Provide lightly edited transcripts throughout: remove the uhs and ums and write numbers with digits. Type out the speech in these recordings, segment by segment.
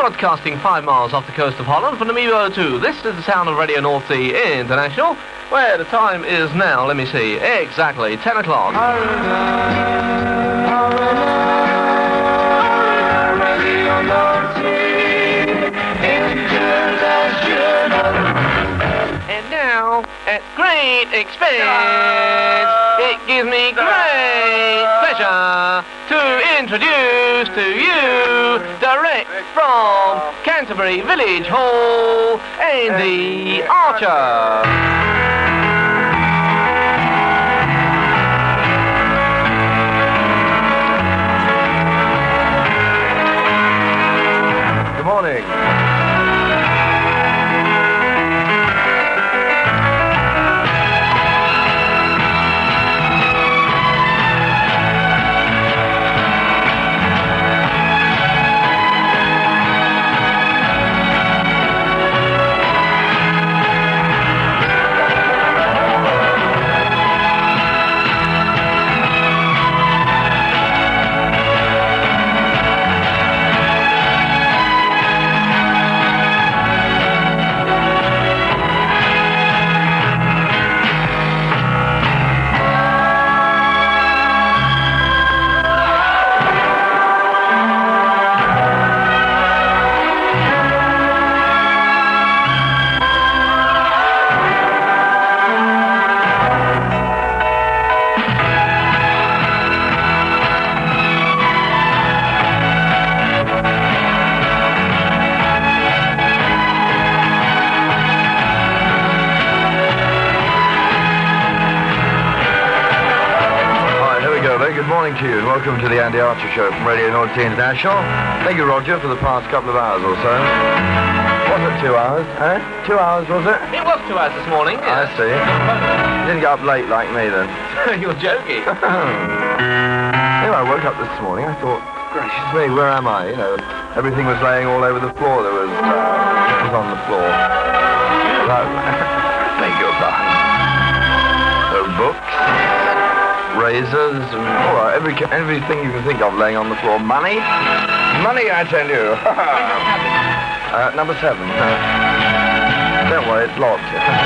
Broadcasting 5 miles off the coast of Holland from the Namibo 2. This is the sound of Radio North Sea International, where the time is now, let me see, exactly 10 o'clock. And now, at great expense, it gives me great pleasure to introduce to you, direct from Canterbury Village Hall, Andy Archer. Good morning. To you and welcome to the Andy Archer Show from Radio North Sea International. Thank you, Roger, for the past couple of hours or so. Was it 2 hours? 2 hours, was it? It was 2 hours this morning. I see. You didn't get up late like me then. You're joking. Anyway, I woke up this morning. I thought, gracious me, where am I? You know, everything was laying all over the floor. There was on the floor. Beg your pardon. There were books. Razors, and all right, everything you can think of laying on the floor. Money? Money, I tell you. Number 7. Don't worry, it's locked.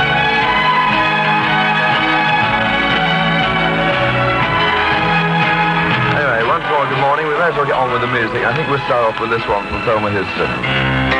Anyway, once more, good morning. We may as well get on with the music. I think we'll start off with this one from Thelma Houston.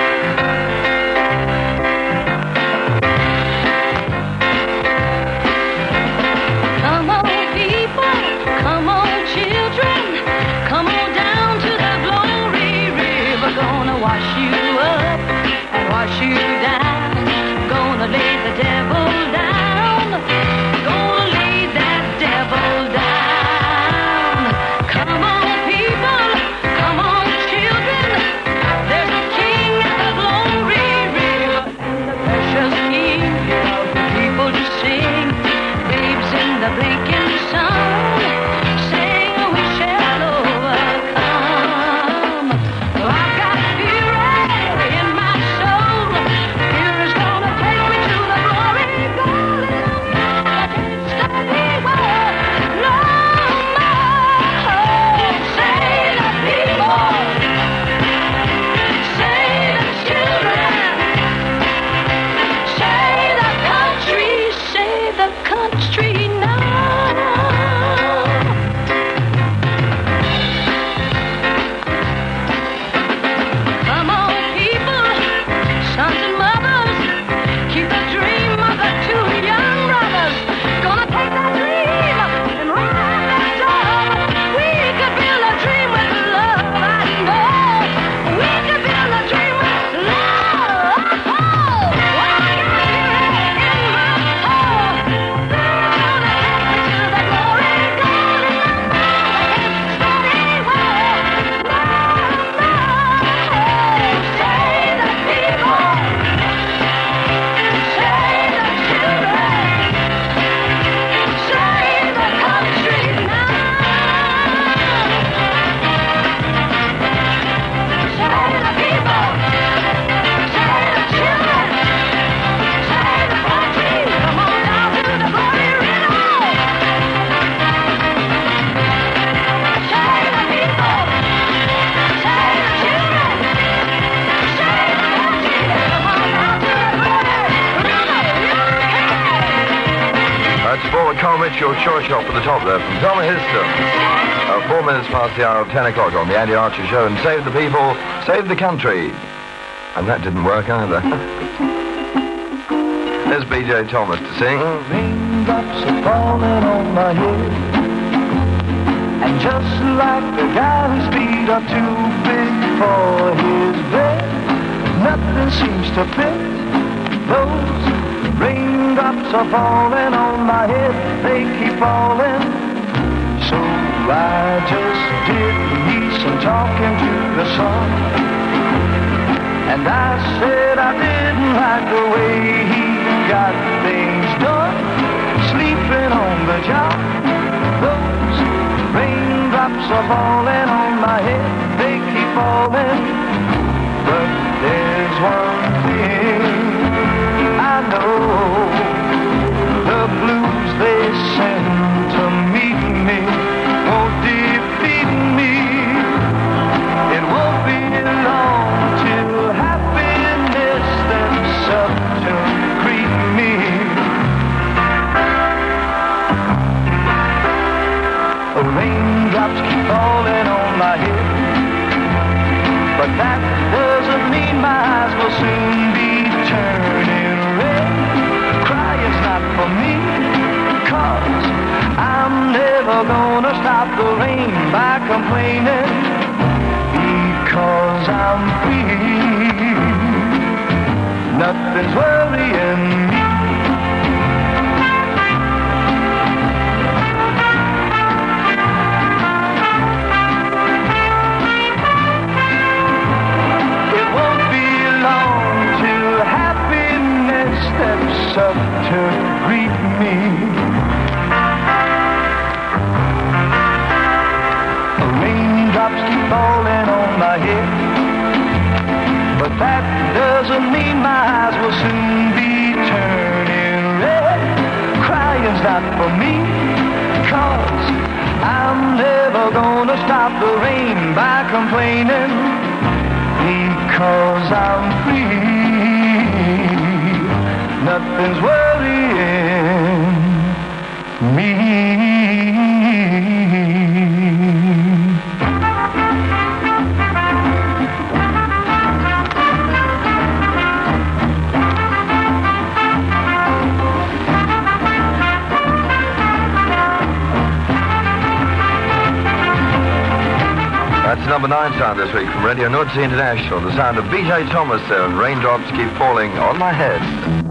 Wash you up and wash you down. Gonna lay the devil down. Gonna lay that devil down. Come on, people. Come on, children. There's a king at the glory river and the precious king of the people to sing. Babes in the blinking sun. Sing, we shall overcome. I've got in my soul, fear is gonna take me to the glory. Bromwich, your chore shop at the top there from Tom Histon. 4 minutes past the hour of 10 o'clock on the Andy Archer Show, and save the people, save the country. And that didn't work either. There's B.J. Thomas to sing. Raindrops are falling on my head, and just like the guy whose feet are too big for his bed, nothing seems to fit. Those raindrops are falling on my head, they keep falling. So I just did me some talking to the sun, and I said I didn't like the way he got things done, sleeping on the job. Those raindrops are falling on my head, they keep falling. But there's one thing I know, the blues they send to meet me won't defeat me. It won't be long till happiness steps up to greet me. Raindrops keep falling on my head, but that doesn't mean my eyes will soon be turning red. Crying's not for me, 'cause I'm never gonna stop the rain by complaining, because I'm free. Nothing's worrying me. Steps up to greet me. Raindrops keep falling on my head, but that doesn't mean my eyes will soon be turning red. Crying's not for me, 'cause I'm never gonna stop the rain by complaining, because I'm free. Nothing's worrying me. That's number 9 sound this week from Radio North Sea International. The sound of B.J. Thomas there, and raindrops keep falling on my head.